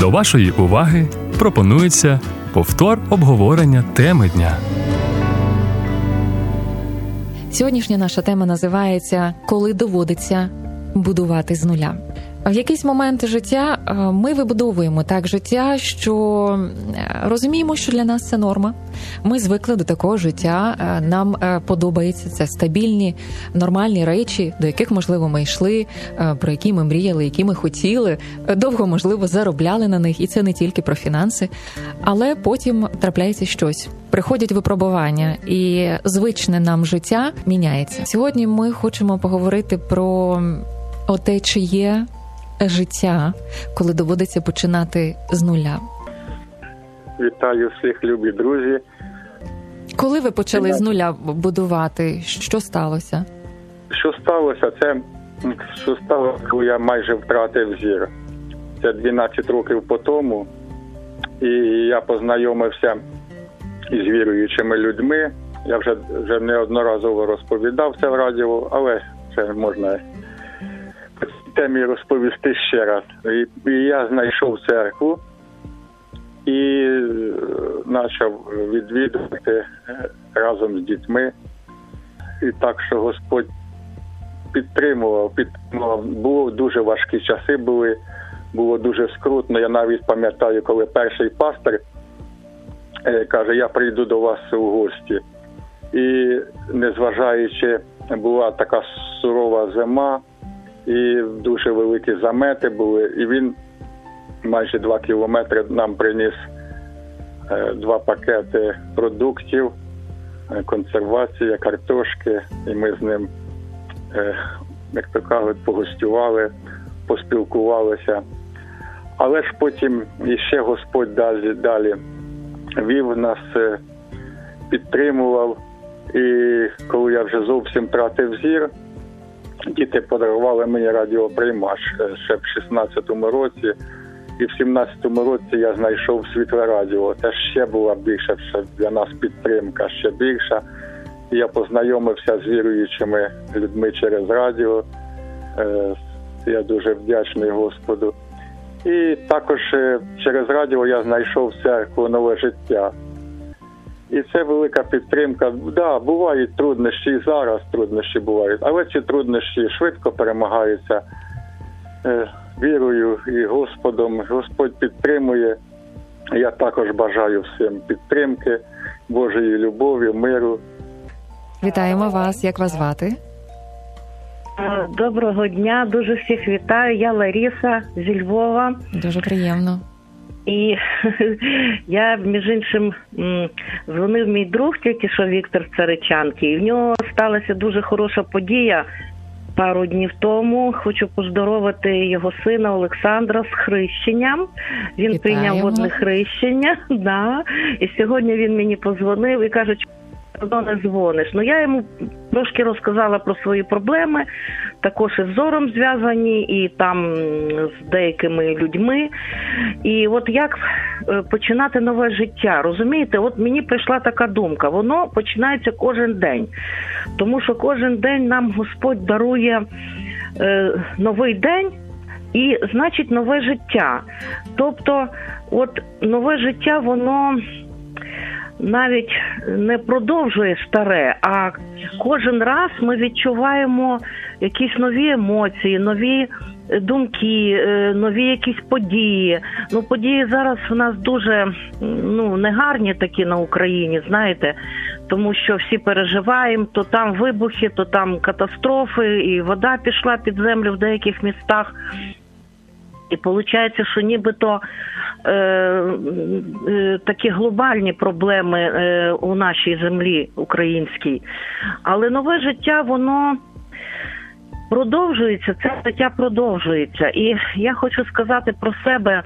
До вашої уваги пропонується повтор обговорення теми дня. Сьогоднішня наша тема називається «Коли доводиться будувати з нуля». В якийсь момент життя ми вибудовуємо так життя, що розуміємо, що для нас це норма. Ми звикли до такого життя, нам подобається це стабільні, нормальні речі, до яких, можливо, ми йшли, про які ми мріяли, які ми хотіли, довго, можливо, заробляли на них, і це не тільки про фінанси. Але потім трапляється щось. Приходять випробування, і звичне нам життя міняється. Сьогодні ми хочемо поговорити про те, чи є життя, коли доводиться починати з нуля. Вітаю всіх, любі друзі. Коли ви почали з нуля будувати? Що сталося? Що сталося? Що сталося, коли я майже втратив зір. Це 12 років по тому. І я познайомився із віруючими людьми. Я вже неодноразово розповідав це в радіо, але це можна по цій темі розповісти ще раз. І я знайшов церкву і почав відвідувати разом з дітьми. І так, що Господь підтримував. Було дуже важкі часи, було дуже скрутно. Я навіть пам'ятаю, коли перший пастор каже, я прийду до вас у гості. І незважаючи, була така сурова зима, і дуже великі замети були, і він майже 2 кілометри нам приніс 2 пакети продуктів, консервація, картошки, і ми з ним, як то кажуть, погостювали, поспілкувалися. Але ж потім іще Господь далі вів нас, підтримував, і коли я вже зовсім втратив зір, діти подарували мені радіоприймач ще в 16-му році, і в 17-му році я знайшов Світле радіо. Це ще була більша для нас підтримка, ще більша. І я познайомився з віруючими людьми через радіо. Я дуже вдячний Господу. І також через радіо я знайшов церкву «Нове життя». І це велика підтримка. Да, бувають труднощі, і зараз труднощі бувають, але ці труднощі швидко перемагаються вірою і Господом. Господь підтримує. Я також бажаю всім підтримки, Божої любові, миру. Вітаємо вас. Як вас звати? Доброго дня, дуже всіх вітаю. Я Лариса зі Львова. Дуже приємно. І я, між іншим, дзвонив мій друг, тільки що Віктор з Царичанки, і в нього сталася дуже хороша подія пару днів тому. Хочу поздоровити його сина Олександра з хрещенням. Він Вітаємо. Прийняв водне хрещення, да. І сьогодні він мені подзвонив і каже, давно не дзвониш. Ну, я йому трошки розказала про свої проблеми, також із зором зв'язані, і там з деякими людьми. І от як починати нове життя, розумієте? От мені прийшла така думка, воно починається кожен день. Тому що кожен день нам Господь дарує новий день, і, значить, нове життя. Тобто, от нове життя, воно навіть не продовжує старе, а кожен раз ми відчуваємо якісь нові емоції, нові думки, нові якісь події. Ну, події зараз в нас дуже, негарні такі на Україні, знаєте, тому що всі переживаємо, то там вибухи, то там катастрофи, і вода пішла під землю в деяких містах. І виходить, що нібито такі глобальні проблеми у нашій землі українській. Але нове життя, воно продовжується, це життя продовжується. І я хочу сказати про себе,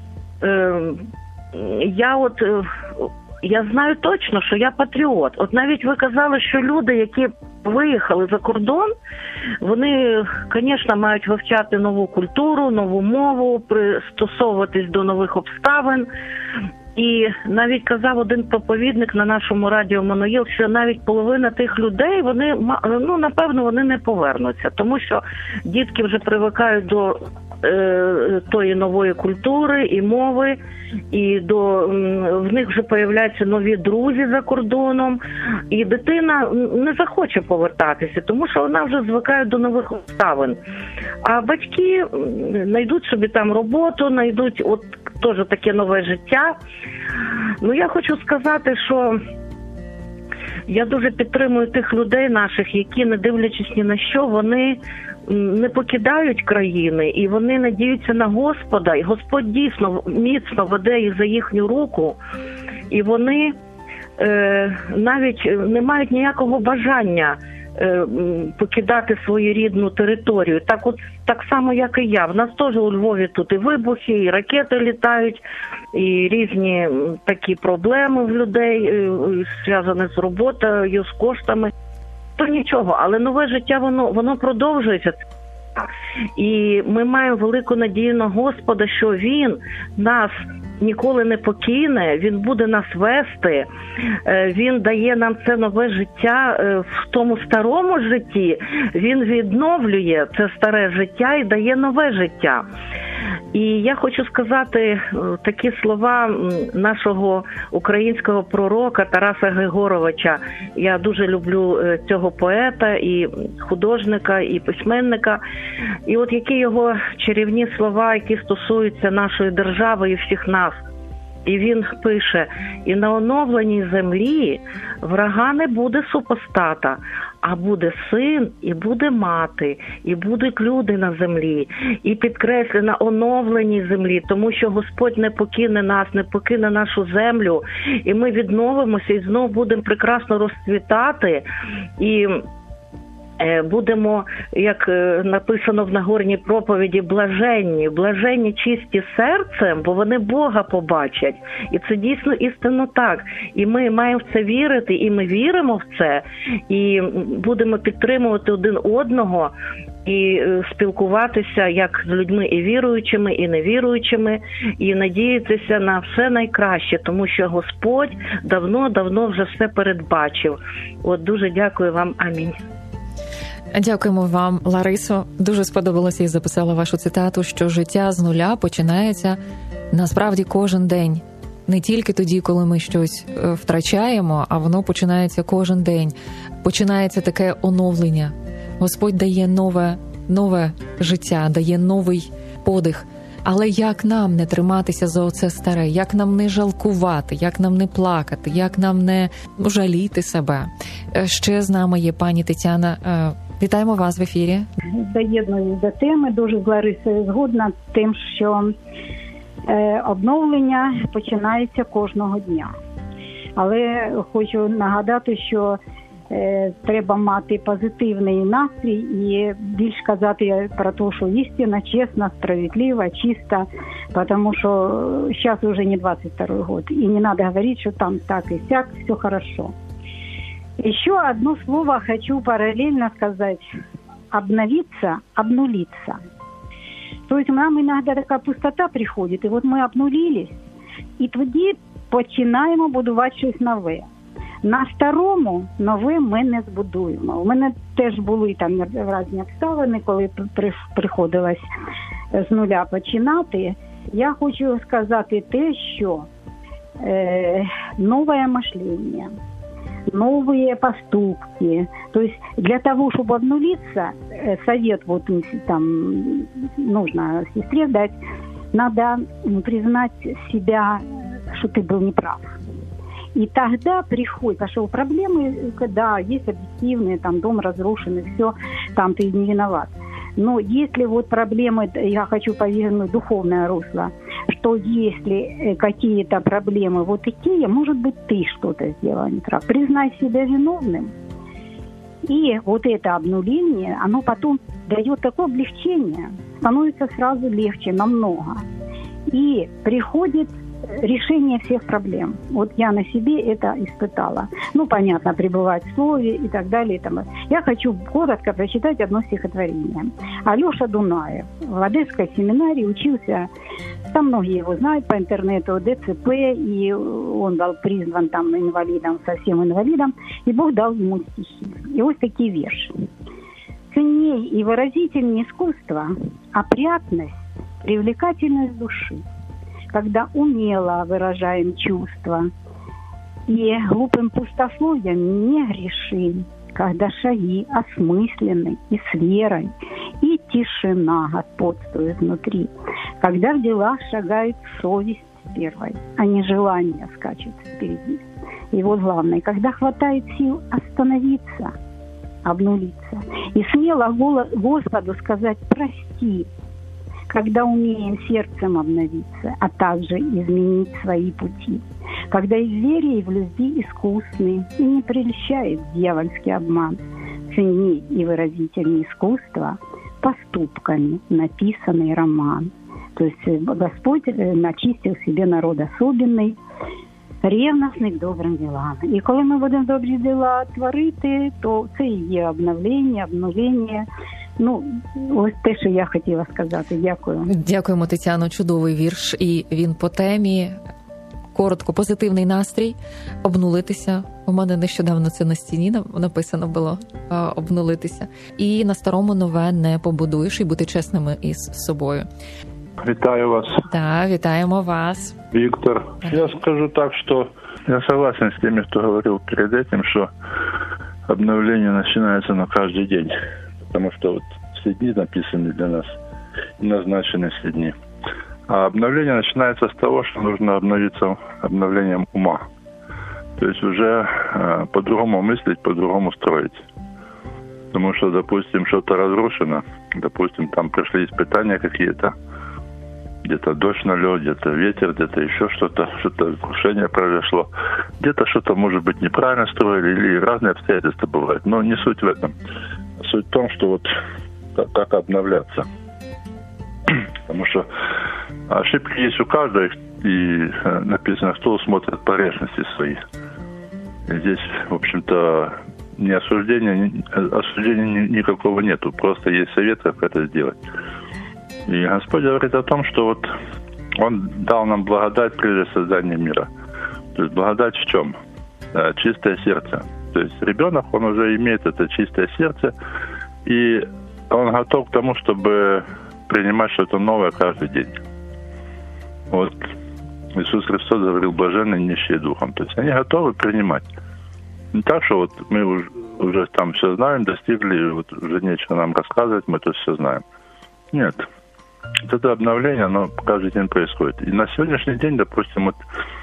я знаю точно, що я патріот. От навіть ви казали, що люди, які виїхали за кордон, вони, звісно, мають вивчати нову культуру, нову мову, пристосовуватись до нових обставин. І навіть казав один проповідник на нашому радіо Маноїл, що навіть половина тих людей, вони, напевно, вони не повернуться. Тому що дітки вже привикають до тої нової культури і мови, і в них вже появляються нові друзі за кордоном, і дитина не захоче повертатися, тому що вона вже звикає до нових обставин. А батьки знайдуть собі там роботу, знайдуть теж таке нове життя. Ну, я хочу сказати, що я дуже підтримую тих людей наших, які, не дивлячись ні на що, вони не покидають країни, і вони надіються на Господа, і Господь дійсно міцно веде їх за їхню руку, і вони навіть не мають ніякого бажання покидати свою рідну територію. Так само, як і я. В нас теж у Львові тут і вибухи, і ракети літають, і різні такі проблеми в людей, зв'язані з роботою, з коштами. То нічого, але нове життя, воно продовжується. І ми маємо велику надію на Господа, що Він нас ніколи не покине, Він буде нас вести, Він дає нам це нове життя в тому старому житті, Він відновлює це старе життя і дає нове життя. І я хочу сказати такі слова нашого українського пророка Тараса Григоровича. Я дуже люблю цього поета, і художника, і письменника. І от які його чарівні слова, які стосуються нашої держави і всіх нас. І він пише: «І на оновленій землі врага не буде супостата, а буде син, і буде мати, і будуть люди на землі». І підкреслює, на оновленій землі, тому що Господь не покине нас, не покине нашу землю, і ми відновимося, і знову будемо прекрасно розцвітати, і будемо, як написано в Нагорній проповіді, блаженні чисті серцем, бо вони Бога побачать. І це дійсно істинно так. І ми маємо в це вірити, і ми віримо в це, і будемо підтримувати один одного, і спілкуватися як з людьми і віруючими, і невіруючими, і надіятися на все найкраще, тому що Господь давно вже все передбачив. От дуже дякую вам. Амінь. Дякуємо вам, Ларисо. Дуже сподобалося і записала вашу цитату, що життя з нуля починається насправді кожен день. Не тільки тоді, коли ми щось втрачаємо, а воно починається кожен день. Починається таке оновлення. Господь дає нове життя, дає новий подих. Але як нам не триматися за оце старе? Як нам не жалкувати? Як нам не плакати? Як нам не жаліти себе? Ще з нами є пані Тетяна. Вітаємо вас в ефірі. Доєднуюсь до теми, дуже з Ларисою згодна з тим, що обновлення починається кожного дня. Але хочу нагадати, що треба мати позитивний настрій і більш казати про те, що істина, чесна, справедлива, чиста, тому що зараз вже не 22-й год, і не надо говорити, що там так і сяк, все хорошо. Еще одно слово хочу параллельно сказать. Обновиться, обнулиться. То есть нам иногда такая пустота приходит, и вот мы обнулились, і тоді починаємо будувати щось нове. На старому нове ми не збудуємо. У мене теж були там різні обставини, коли приходилось з нуля починати. Я хочу сказати те, що нове мишлення, новые поступки. То есть для того, чтобы обнулиться, совет вот там нужно сестре дать, надо признать себя, что ты был неправ. И тогда приходит, потому что проблемы, да, есть объективные, там дом разрушенный, все, там ты не виноват. Но если вот проблемы, я хочу повернуть духовное русло, что если какие-то проблемы вот такие, может быть, ты что-то сделал не так. Признай себя виновным. И вот это обнуление, оно потом дает такое облегчение, становится сразу легче намного. И приходит решение всех проблем. Вот я на себе это испытала. Ну, понятно, пребывать в слове и так далее. Я хочу коротко прочитать одно стихотворение. Алеша Дунаев в Одесской семинарии учился, там многие его знают по интернету, ДЦП, и он был призван там инвалидом, совсем инвалидом, и Бог дал ему стихи. И вот такие верши. Ценней и выразительнее искусства опрятность привлекательность души, когда умело выражаем чувства и глупым пустословием не грешим, когда шаги осмысленны и с верой, и тишина господствует внутри, когда в делах шагает совесть первой, а не желание скачет впереди. И вот главное, когда хватает сил остановиться, обнулиться и смело Господу сказать «прости», когда умеем сердцем обновиться, а также изменить свои пути, когда и в вере, и в любви искусны, и не прельщает дьявольский обман, ценней и выразительнее искусства поступками написанный роман. То есть Господь начистив себе народ особенний, ревностний к добрим ділам. І коли ми будемо добрі діла творити, то це і є обновлення. Ну, ось те, що я хотіла сказати. Дякую. Дякуємо, Тетяно. Чудовий вірш. І він по темі. Коротко, позитивний настрій, обнулитися. У мене нещодавно це на стіні написано було, обнулитися. І на старому нове не побудуєш, і бути чесними із собою. Вітаю вас. Так, вітаємо вас. Виктор, я скажу так, что я согласен с теми, кто говорил перед этим, что обновление начинается на каждый день. Потому что вот все дни написаны для нас и назначены все дни. А обновление начинается с того, что нужно обновиться обновлением ума. То есть уже по-другому мыслить, по-другому строить. Потому что, допустим, что-то разрушено, допустим, там пришли испытания какие-то, где-то дождь налет, где-то ветер, где-то еще что-то крушение произошло. Где-то что-то, может быть, неправильно строили, или разные обстоятельства бывают. Но не суть в этом. Суть в том, что вот как обновляться. Потому что ошибки есть у каждого, и написано, кто усмотрит погрешности свои. И здесь, в общем-то, не осуждения никакого нету. Просто есть совет, как это сделать. И Господь говорит о том, что вот Он дал нам благодать прежде создания мира. То есть благодать в чем? Чистое сердце. То есть ребенок, он уже имеет это чистое сердце, и он готов к тому, чтобы принимать что-то новое каждый день. Вот Иисус Христос говорил, блаженны нищие духом. То есть они готовы принимать. Не так, что вот мы уже там все знаем, достигли, вот уже нечего нам рассказывать, мы тут все знаем. Нет. Вот это обновление, оно каждый день происходит. И на сегодняшний день, допустим, вот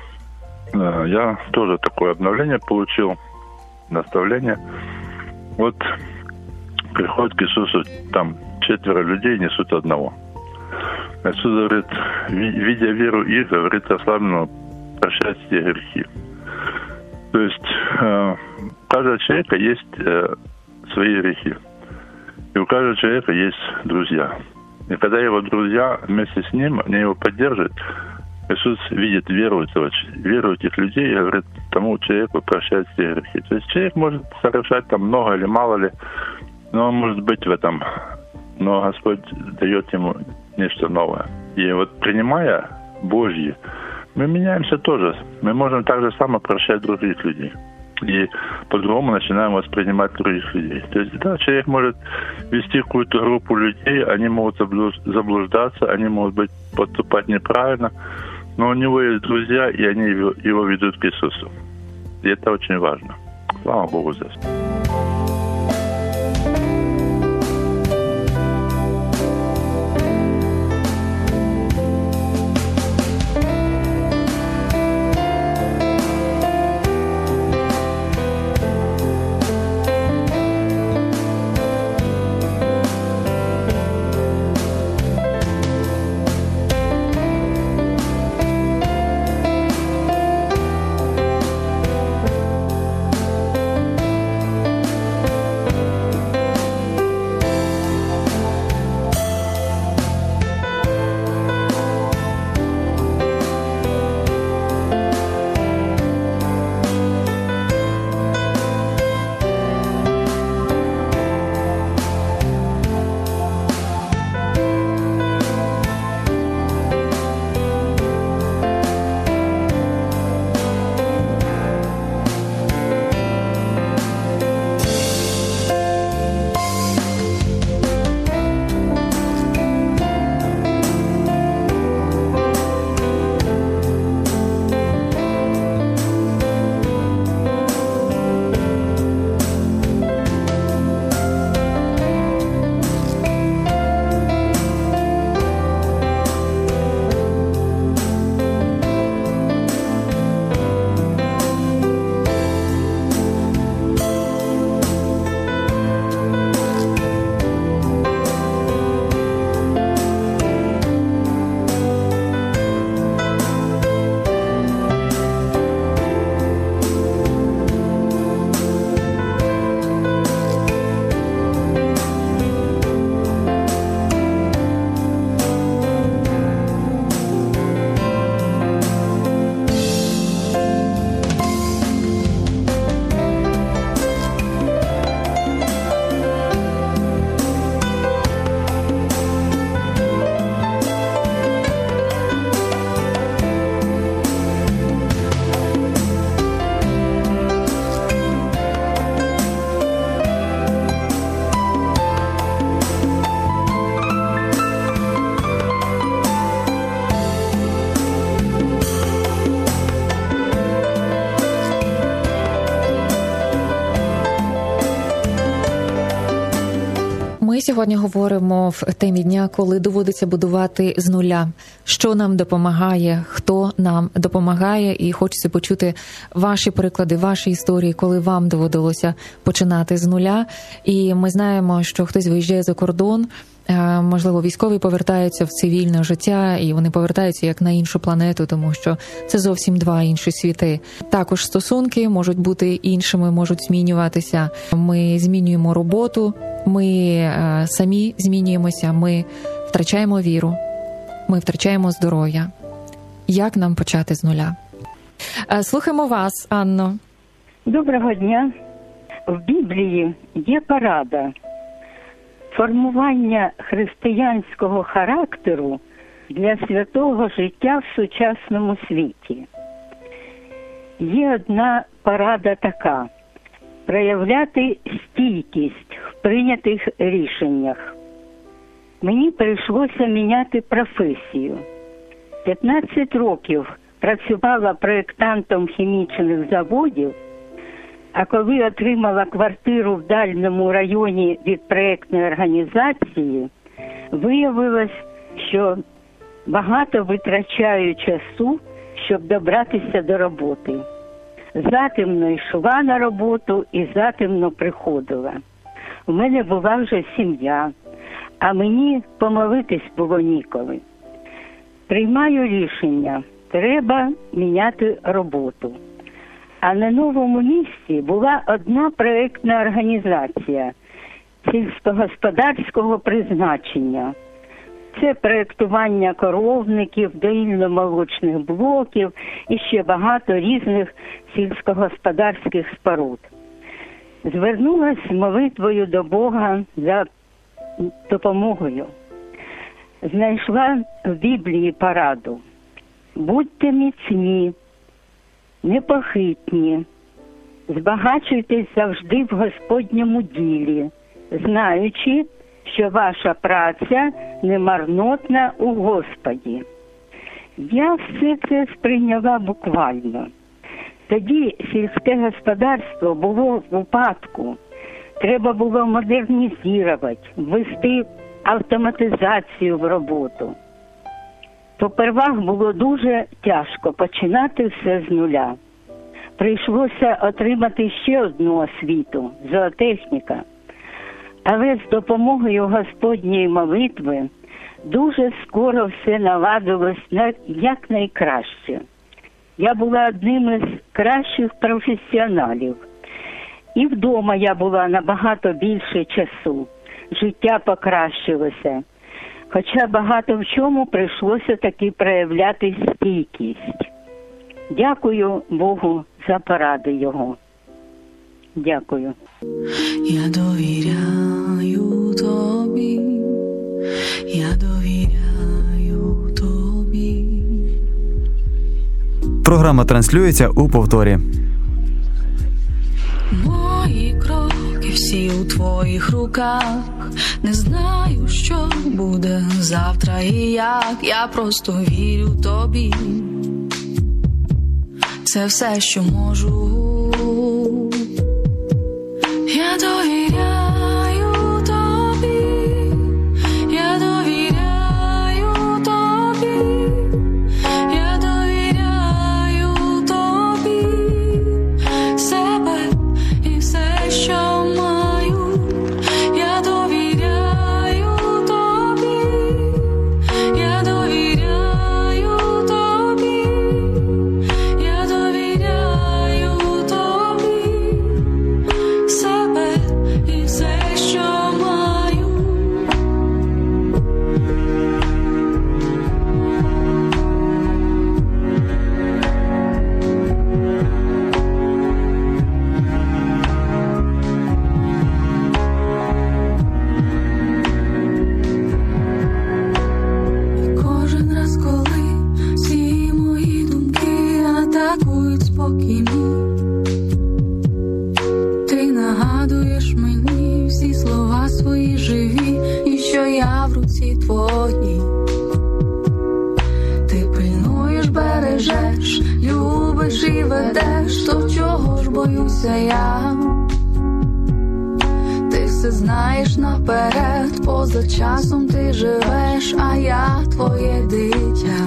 я тоже такое обновление получил, наставление. Вот приходит к Иисусу, там 4 людей несут одного. Иисус говорит, видя веру их, говорит ослабленному, прощайте все грехи. То есть у каждого человека есть свои грехи. И у каждого человека есть друзья. И когда его друзья вместе с ним, они его поддерживают, Иисус видит веру этих людей и говорит, тому человеку прощать все грехи. То есть человек может совершать там много или мало ли, но он может быть в этом, но Господь дает ему нечто новое. И вот принимая Божье, мы меняемся тоже. Мы можем так же само прощать других людей. И по-другому начинаем воспринимать других людей. То есть, да, человек может вести какую-то группу людей, они могут заблуждаться, они могут поступать неправильно, но у него есть друзья, и они его ведут к Иисусу. И это очень важно. Слава Богу за это. сьогодні говоримо в темі дня, коли доводиться будувати з нуля. Що нам допомагає, хто нам допомагає, і хочеться почути ваші приклади, ваші історії, коли вам доводилося починати з нуля. І ми знаємо, що хтось виїжджає за кордон, можливо, військові повертаються в цивільне життя, і вони повертаються як на іншу планету, тому що це зовсім два інші світи. Також стосунки можуть бути іншими, можуть змінюватися. Ми змінюємо роботу, ми самі змінюємося, ми втрачаємо віру, ми втрачаємо здоров'я. Як нам почати з нуля? Слухаємо вас, Анно. Доброго дня. В Біблії є порада. Формування християнського характеру для святого життя в сучасному світі. Є одна порада така – проявляти стійкість в прийнятих рішеннях. Мені прийшлося міняти професію. 15 років працювала проєктантом хімічних заводів, а коли отримала квартиру в дальньому районі від проєктної організації, виявилось, що багато витрачаю часу, щоб добратися до роботи. Затемно йшла на роботу і затемно приходила. У мене була вже сім'я, а мені помолитись було ніколи. Приймаю рішення – треба міняти роботу. А на новому місці була одна проєктна організація сільськогосподарського призначення. Це проєктування коровників, доїльно-молочних блоків і ще багато різних сільськогосподарських споруд. Звернулась з молитвою до Бога за допомогою. Знайшла в Біблії пораду. Будьте міцні, непохитні, збагачуйтесь завжди в Господньому ділі, знаючи, що ваша праця не марнотна у Господі. Я все це сприйняла буквально. Тоді сільське господарство було в упадку. Треба було модернізувати, ввести автоматизацію в роботу. Попервах було дуже тяжко починати все з нуля. Прийшлося отримати ще одну освіту – зоотехніка. Але з допомогою Господньої молитви дуже скоро все наладилось якнайкраще. Я була одним із кращих професіоналів. І вдома я була набагато більше часу. Життя покращилося. Хоча багато в чому прийшлося таки проявляти стійкість. Дякую Богу за поради Його. Дякую. Я довіряю тобі, я довіряю тобі. Програма транслюється у повторі. Мої кроки всі у твоїх руках. Не знаю, що буде завтра і як. Я просто вірю тобі. Це все, що можу. Я довіряю тобі, я довіряю тобі, я довіряю тобі себе і все, що маю. Я довіряю тобі, я довіряю тобі, я довіряю тобі себе і все, що маю. Кожен раз, коли всі мої думки атакують спокій мій, ти нагадуєш мені всі слова свої живі, і що я в руці твоїй. Ти пильнуєш, бережеш, любиш і ведеш, то чого ж боюся я? Ти все все знаєш наперед, поза часом ти живеш, а я твоє дитя.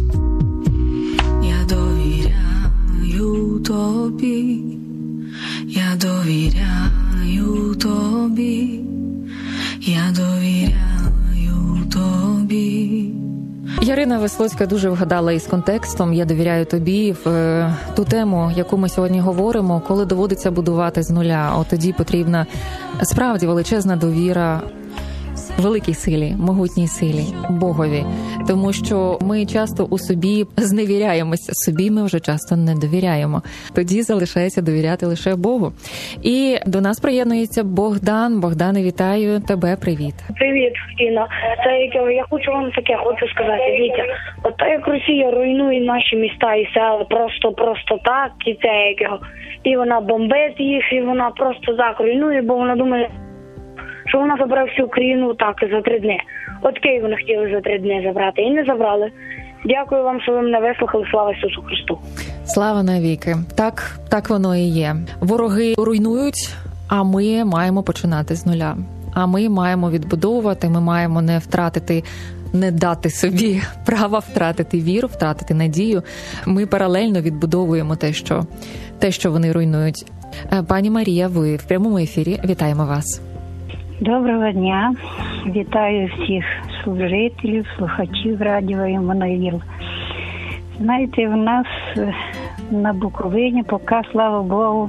Я довіряю тобі, я довіряю тобі, я довіряю тобі. Ярина Веслоцька дуже вгадала із контекстом «Я довіряю тобі» в ту тему, яку ми сьогодні говоримо, коли доводиться будувати з нуля. От тоді потрібна справді величезна довіра великій силі, могутній силі, Богові. Тому що ми часто у собі зневіряємося, собі ми вже часто не довіряємо. Тоді залишається довіряти лише Богу. І до нас приєднується Богдан. Богдане, вітаю тебе, привіт. Привіт, Інна. Я хочу вам таке сказати. Дивіться, от як Росія руйнує наші міста і села просто так, і це якого. І вона бомбить їх, і вона просто так руйнує, бо вона думає, що вона забрала всю Україну так за 3 дні. От Київ вони хотіли за 3 дні забрати, і не забрали. Дякую вам, що ви мене вислухали. Слава Ісусу Христу. Слава навіки. Так воно і є. Вороги руйнують, а ми маємо починати з нуля. А ми маємо відбудовувати, ми маємо не дати собі права втратити віру, втратити надію. Ми паралельно відбудовуємо те, що вони руйнують. Пані Марія, ви в прямому ефірі. Вітаємо вас. Доброго дня. Вітаю всіх служителів, слухачів радіо Іммануїл. Знаєте, в нас на Буковині поки, слава Богу,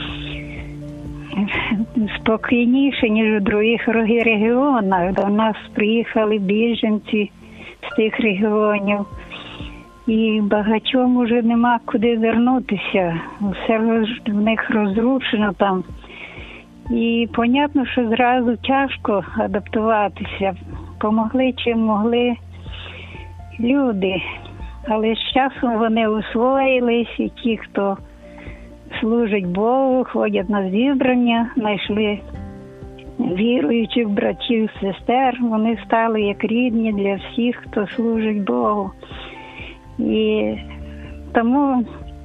спокійніше, ніж у других регіонах. До нас приїхали біженці з тих регіонів. І багатьом уже нема куди вернутися. Все в них розрушено там. І понятно, що зразу тяжко адаптуватися. Помогли чим могли люди. Але з часом вони освоїлись, і ті, хто служить Богу, ходять на зібрання, знайшли віруючих братів, сестер. Вони стали як рідні для всіх, хто служить Богу. І тому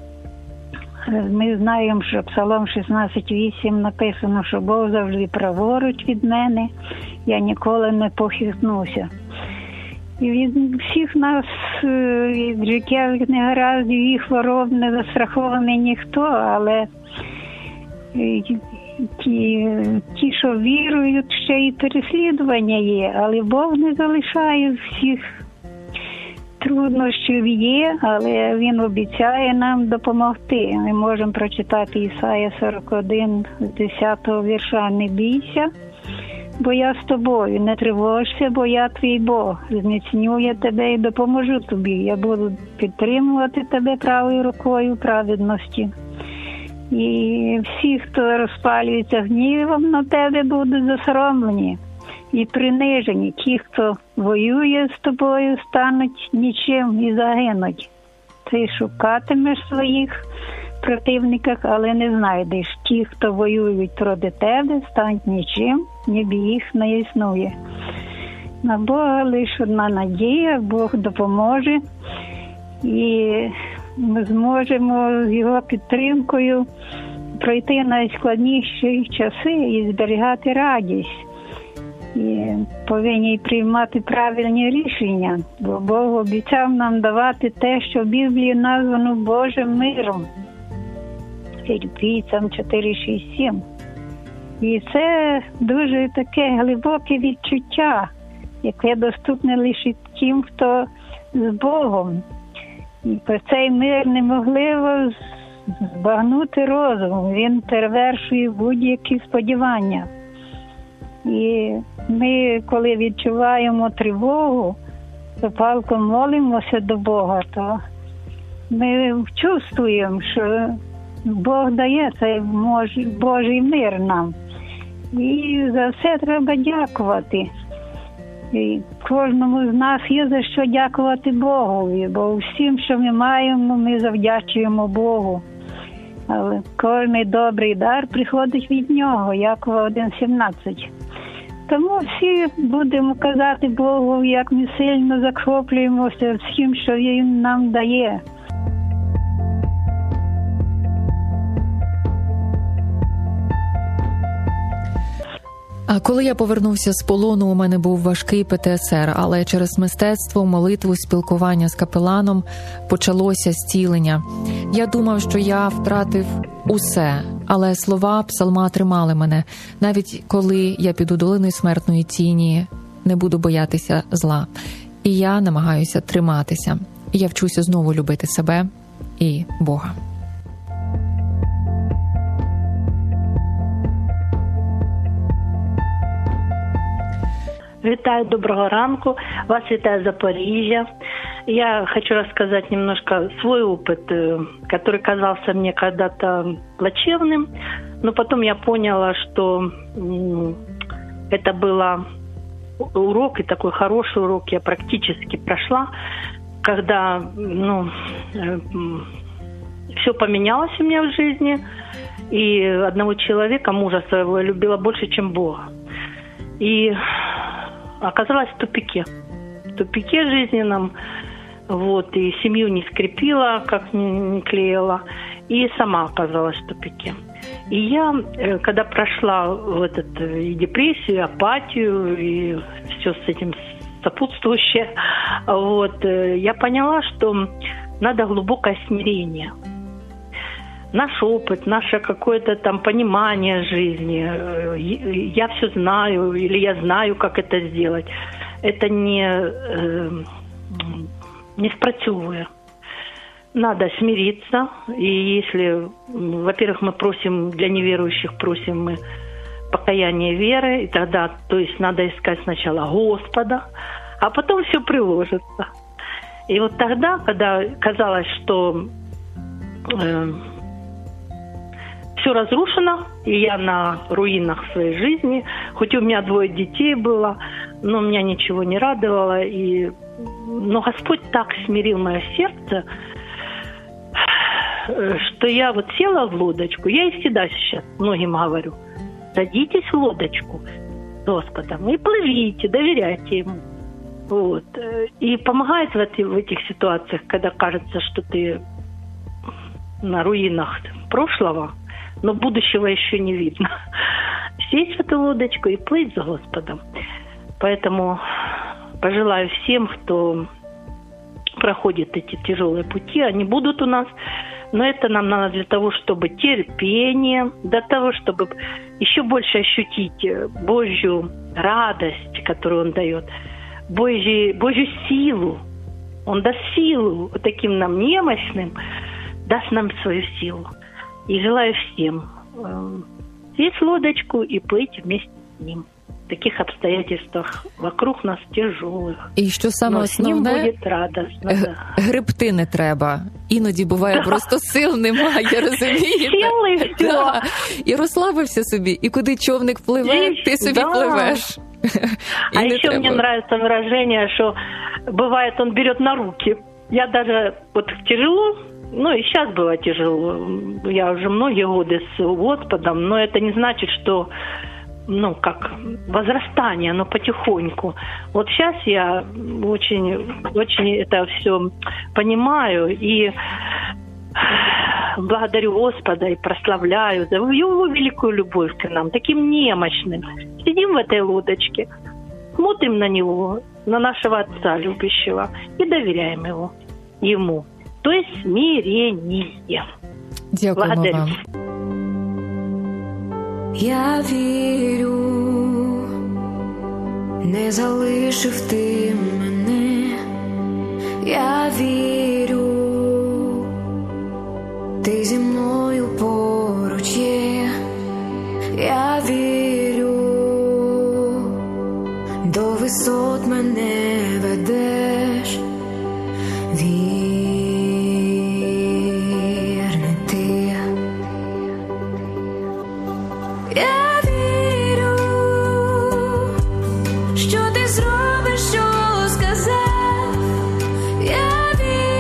ми знаємо, що Псалом 16:8 написано, що Бог завжди праворуч від мене, я ніколи не похитнуся. І від всіх нас, від життєвих негараздів і хвороб не застрахований ніхто, але ті, що вірують, ще і переслідування є, але Бог не залишає всіх. Труднощів є, але Він обіцяє нам допомогти. Ми можемо прочитати Ісая 41, з 10-го вірша. «Не бійся, бо я з тобою, не тривожся, бо я твій Бог. Зміцню я тебе і допоможу тобі. Я буду підтримувати тебе правою рукою праведності. І всі, хто розпалюється гнівом на тебе, будуть засоромлені і принижені. Ті, хто воює з тобою, стануть нічим і загинуть. Ти шукатимеш своїх противників, але не знайдеш. Ті, хто воюють проти тебе, стануть нічим, ніби їх не існує. На Бога лише одна надія, Бог допоможе, і ми зможемо з Його підтримкою пройти найскладніші часи і зберігати радість. І повинні приймати правильні рішення, бо Бог обіцяв нам давати те, що в Біблії названо Божим миром. Філіппійцям 4:6-7. І це дуже таке глибоке відчуття, яке доступне лише тим, хто з Богом. І про цей мир неможливо збагнути розумом, він перевершує будь-які сподівання. І ми, коли відчуваємо тривогу, то палко молимося до Бога, то ми чувствуємо, що Бог дає цей Божий мир нам. І за все треба дякувати. І кожному з нас є за що дякувати Богові, бо всім, що ми маємо, ми завдячуємо Богу. Але кожний добрий дар приходить від Нього, Якова 1:17. Тому всі будемо казати Богу, як ми сильно захоплюємося всім, що Він нам дає. А коли я повернувся з полону, у мене був важкий ПТСР, але через мистецтво, молитву, спілкування з капеланом почалося зцілення. Я думав, що я втратив усе, але слова псалма тримали мене. Навіть коли я піду долиною смертної тіні, не буду боятися зла. І я намагаюся триматися. І я вчуся знову любити себе і Бога. Вітаю, доброго ранку. Вас вітаю Запоріжжя. Я хочу рассказать немножко свой опыт, который казался мне когда-то плачевным, но потом я поняла, что это был урок, и такой хороший урок я практически прошла, когда все поменялось у меня в жизни, и одного человека, мужа своего, я любила больше, чем Бога. И оказалась в тупике жизненном, вот, и семью не скрепила, как не клеила, и сама оказалась в тупике. И я, когда прошла и депрессию, и апатию, и все с этим сопутствующее, вот, я поняла, что надо глубокое смирение. Наш опыт, наше какое-то там понимание жизни, я все знаю, или я знаю, как это сделать, это не спрацьовує. Надо смириться, и если, во-первых, мы просим, для неверующих просим мы покаяние веры, и тогда, то есть надо искать сначала Господа, а потом все приложится. И вот тогда, когда казалось, что все разрушено, и я на руинах своей жизни, хоть у меня 2 детей было, но меня ничего не радовало, но Господь так смирил мое сердце, что я вот села в лодочку, я и всегда сейчас многим говорю, садитесь в лодочку с Господом и плывите, доверяйте Ему. Вот. И помогает в этих ситуациях, когда кажется, что ты на руинах прошлого, но будущего еще не видно. Сесть в эту лодочку и плыть за Господом. Поэтому пожелаю всем, кто проходит эти тяжелые пути, они будут у нас, но это нам надо для того, чтобы терпение, для того, чтобы еще больше ощутить Божью радость, которую Он дает, Божью силу. Он даст силу вот таким нам немощным, даст нам свою силу. И желаю всем сесть в лодочку и плыть вместе с Ним. В таких обстоятельствах вокруг нас тяжелых. І що саме основне, гребти не треба. Іноді буває просто сил немає, розумієте? Сили, да. І розслабився собі, і куди човник пливе, ти собі пливеш. А еще мне нравится выражение, что бывает, он берет на руки. Я даже тяжело, и сейчас было тяжело. Я уже многие годы с Господом, но это не значит, что как возрастание, но потихоньку. Вот сейчас я очень, очень это все понимаю и благодарю Господа и прославляю за Его великую любовь к нам, таким немощным. Сидим в этой лодочке, смотрим на Него, на нашего Отца любящего и доверяем Ему. То есть смирение. Благодарю вам. Я вірю, не залишив ти мене. Я вірю, ти зі мною поруч є. Я вірю, до висот мене ведеш. Вірний ти. Я вірю, що ти зробиш, що сказав. Я вірю.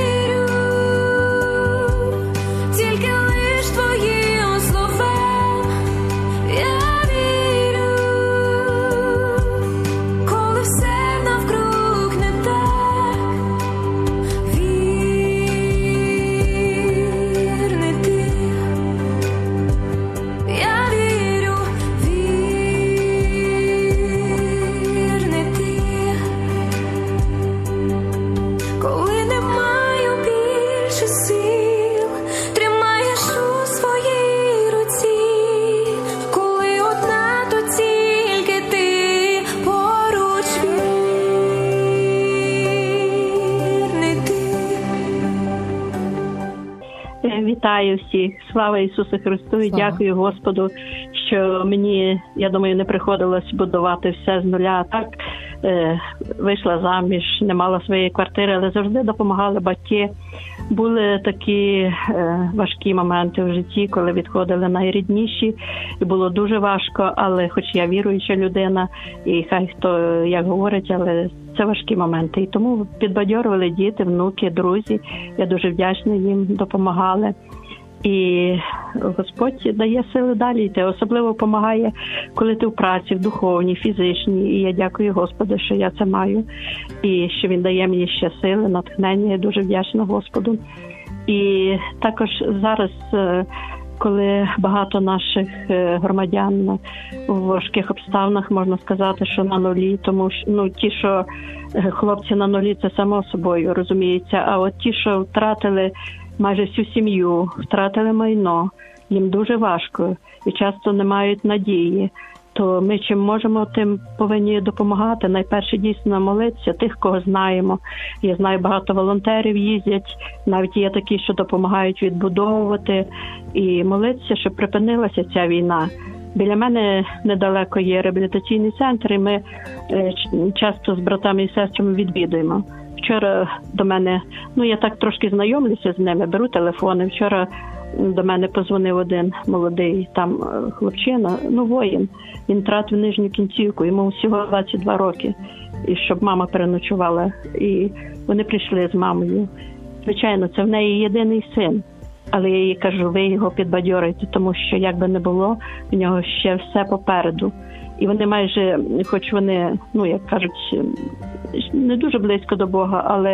Вітаю всіх. Слава Ісусу Христу і дякую Господу, що мені, я думаю, не приходилось будувати все з нуля. Так, вийшла заміж, не мала своєї квартири, але завжди допомагали батьки. Були такі важкі моменти в житті, коли відходили найрідніші, і було дуже важко, але хоч я віруюча людина, і хай хто як говорить, але це важкі моменти. І тому підбадьорювали діти, внуки, друзі. Я дуже вдячна їм, допомагали. І Господь дає сили далі йти. Особливо допомагає, коли ти в праці, в духовній, фізичній. І я дякую Господу, що я це маю. І що Він дає мені ще сили, натхнення. Я дуже вдячна Господу. І також зараз, коли багато наших громадян в важких обставинах, можна сказати, що на нулі, тому що ті, що хлопці на нулі, це само собою розуміється, а от ті, що втратили майже всю сім'ю, втратили майно, їм дуже важко і часто не мають надії, то ми чим можемо, тим повинні допомагати. Найперше дійсно молитися, тих, кого знаємо. Я знаю, багато волонтерів їздять, навіть є такі, що допомагають відбудовувати, і молитися, щоб припинилася ця війна. Біля мене недалеко є реабілітаційний центр, і ми часто з братами і сестрами відвідуємо. Вчора до мене, я так трошки знайомлюся з ними, беру телефони. Вчора до мене позвонив один молодий там хлопчина, воїн. Він втратив нижню кінцівку, йому всього 22 роки. І щоб мама переночувала. І вони прийшли з мамою. Звичайно, це в неї єдиний син. Але я їй кажу, ви його підбадьорите, тому що, як би не було, в нього ще все попереду. І вони майже, хоч вони, як кажуть, не дуже близько до Бога, але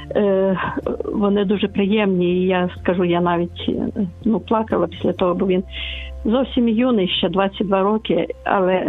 вони дуже приємні. І я скажу, я навіть плакала після того, бо він зовсім юний, ще 22 роки, але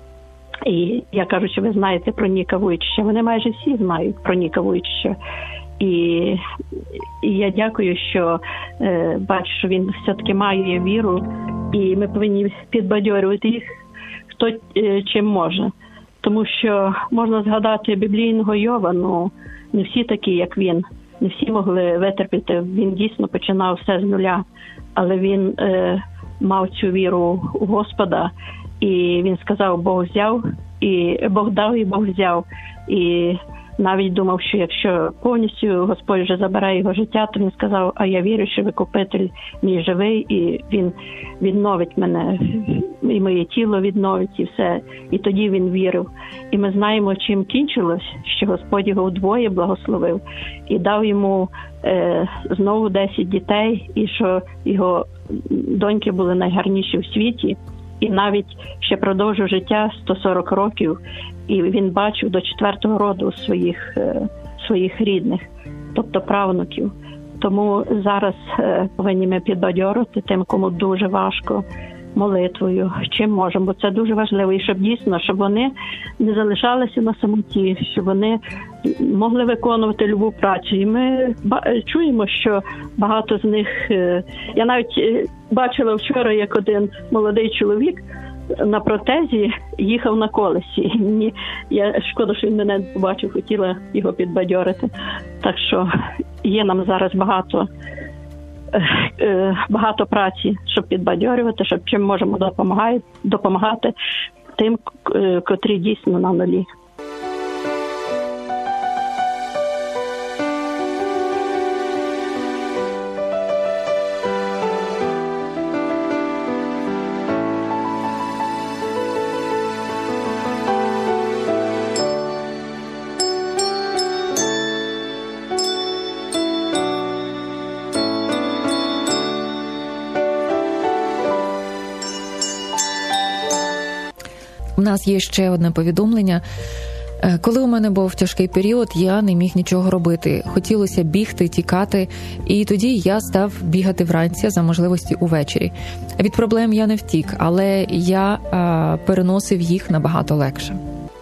і я кажу, що ви знаєте про Ніка Вуйчича. Вони майже всі знають про Ніка Вуйчича. І я дякую, що бачу, що він все-таки має віру, і ми повинні підбадьорювати їх, хто чим може. Тому що можна згадати біблійного Йова, не всі такі, як він, не всі могли витерпіти. Він дійсно починав все з нуля, але він мав цю віру у Господа, і він сказав, Бог взяв, і Бог дав, і Бог взяв. І навіть думав, що якщо повністю Господь вже забирає його життя, то він сказав, а я вірю, що Викупитель мій живий, і він відновить мене, і моє тіло відновить, і все. І тоді він вірив. І ми знаємо, чим кінчилось, що Господь його вдвоє благословив і дав йому знову 10 дітей, і що його доньки були найгарніші в світі. І навіть ще продовжив життя 140 років, і він бачив до 4-го роду своїх рідних, тобто правнуків. Тому зараз повинні ми підбадьорити тим, кому дуже важко, молитвою, чим можемо, бо це дуже важливо. І щоб дійсно, щоб вони не залишалися на самоті, щоб вони могли виконувати любу працю. І ми чуємо, що багато з них, я навіть бачила вчора, як один молодий чоловік на протезі їхав на колесі. Я шкода, що він мене не побачив, хотіла його підбадьорити. Так що є нам зараз багато праці, щоб підбадьорювати, щоб чим можемо допомагати тим, котрі дійсно на нулі. У нас є ще одне повідомлення. Коли у мене був тяжкий період, я не міг нічого робити. Хотілося бігти, тікати, і тоді я став бігати вранці, за можливості увечері. Від проблем я не втік, але я переносив їх набагато легше.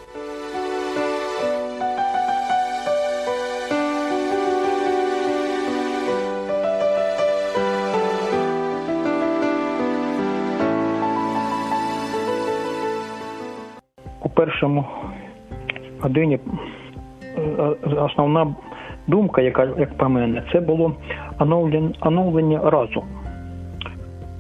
У першому годині основна думка, як по мене, це було оновлення разуму.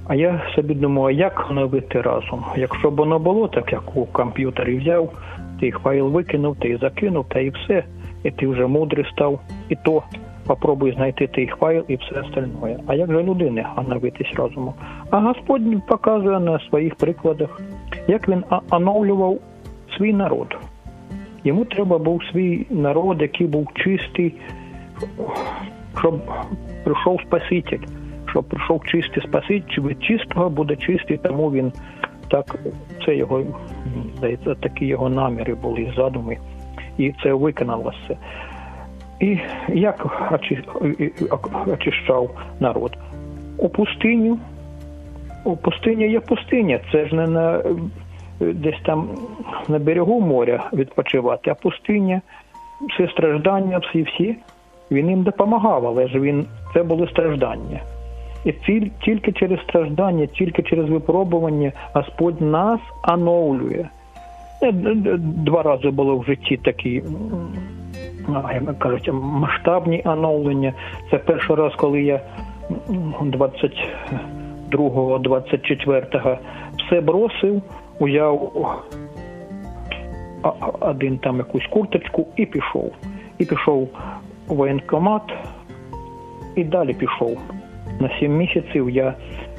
А я собі думаю, як оновити разум? Якщо б воно було так, як у комп'ютері взяв, ти файл викинув, ти закинув, та і все. І ти вже мудрий став. І то попробуй знайти той файл і все остальне. А як же людини оновитись разумом? А Господь показує на своїх прикладах, як він оновлював свій народ. Йому треба був свій народ, який був чистий, щоб прийшов Спаситель. Щоб прийшов чистий Спаситель, від чистого буде чистий, тому він так, це його, здається, такі його наміри були, задуми, і це виконалося. І як очищав народ? У пустиню. У пустині є пустиня, це ж не на, десь там на берегу моря відпочивати, а пустиня, всі страждання, всі, він їм допомагав, але ж це були страждання. І тільки через страждання, тільки через випробування Господь нас оновлює. 2 рази було в житті такі, як кажуть, масштабні оновлення. Це перший раз, коли я 22-го, 24-го все бросив, узяв один там якусь курточку і пішов. І пішов у воєнкомат, і далі пішов. На 7 місяців я,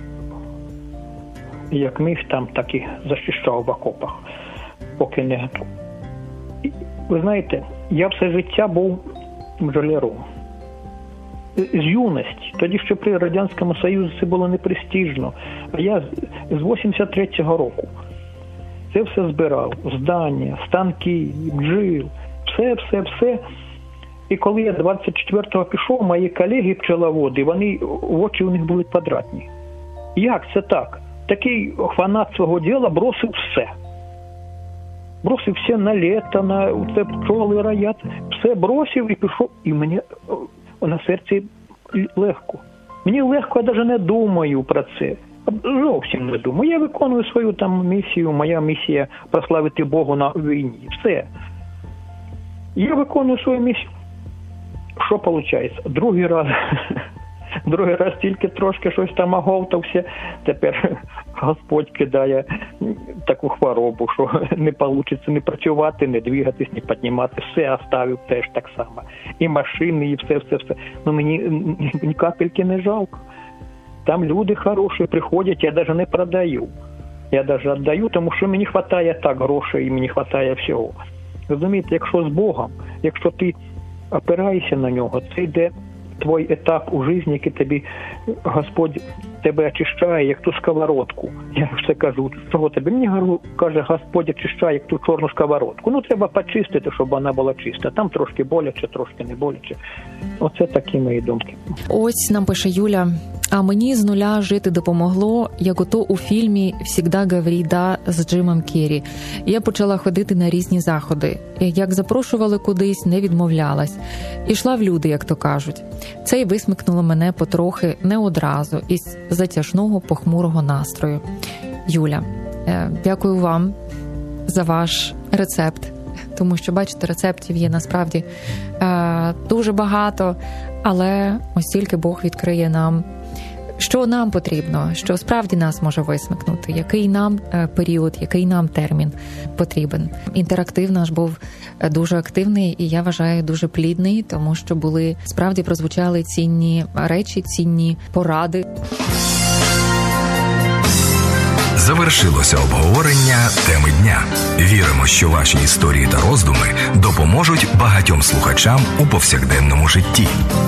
як міг, там так і захищав в окопах, поки не готов. Ви знаєте, я все життя був бджоляром. З юності. Тоді ще при Радянському Союзі це було непрестижно. А я з 83-го року це все збирав. Здання, станки, бджіл, все. І коли я 24-го пішов, мої колеги пчеловоди, очі у них були квадратні. Як це так? Такий фанат свого діла бросив все. Бросив все на літо, на це пчоли, раят. Все бросив і пішов. І мені на серці легко. Мені легко, я навіть не думаю про це. Зовсім не думаю. Я виконую свою там місію, моя місія прославити Богу на війні. Все. Я виконую свою місію. Що виходить? Другий раз тільки трошки щось там оговтався, тепер Господь кидає таку хворобу, що не вийде не працювати, не двигатись, не піднімати. Все оставив теж так само. І машини, і все. Ну мені ні капельки не жалко. Там люди хороші приходять, я навіть не продаю. Я навіть віддаю, тому що мені вистачає так грошей, і мені вистачає всього. Розумієте, якщо з Богом, якщо ти опираєшся на нього, це йде твій етап у житті, який тобі Господь тебе очищає, як ту сковородку. Я все кажу, чого тобі? Мені каже, Господь очищає, як ту чорну сковородку. Ну, треба почистити, щоб вона була чиста. Там трошки боляче, трошки не боляче. Оце такі мої думки. Ось нам пише Юля. А мені з нуля жити допомогло, як ото у фільмі «Всегда говори да» з Джимом Керрі. Я почала ходити на різні заходи. Як запрошували кудись, не відмовлялась. Ішла в люди, як то кажуть. Це й висмикнуло мене потрохи, не одразу, із затяжного похмурого настрою. Юля, дякую вам за ваш рецепт. Тому що, бачите, рецептів є насправді дуже багато, але ось тільки Бог відкриє нам, що нам потрібно, що справді нас може висмикнути, який нам період, який нам термін потрібен. Інтерактив наш був дуже активний і, я вважаю, дуже плідний, тому що справді прозвучали цінні речі, цінні поради. Завершилося обговорення теми дня. Віримо, що ваші історії та роздуми допоможуть багатьом слухачам у повсякденному житті.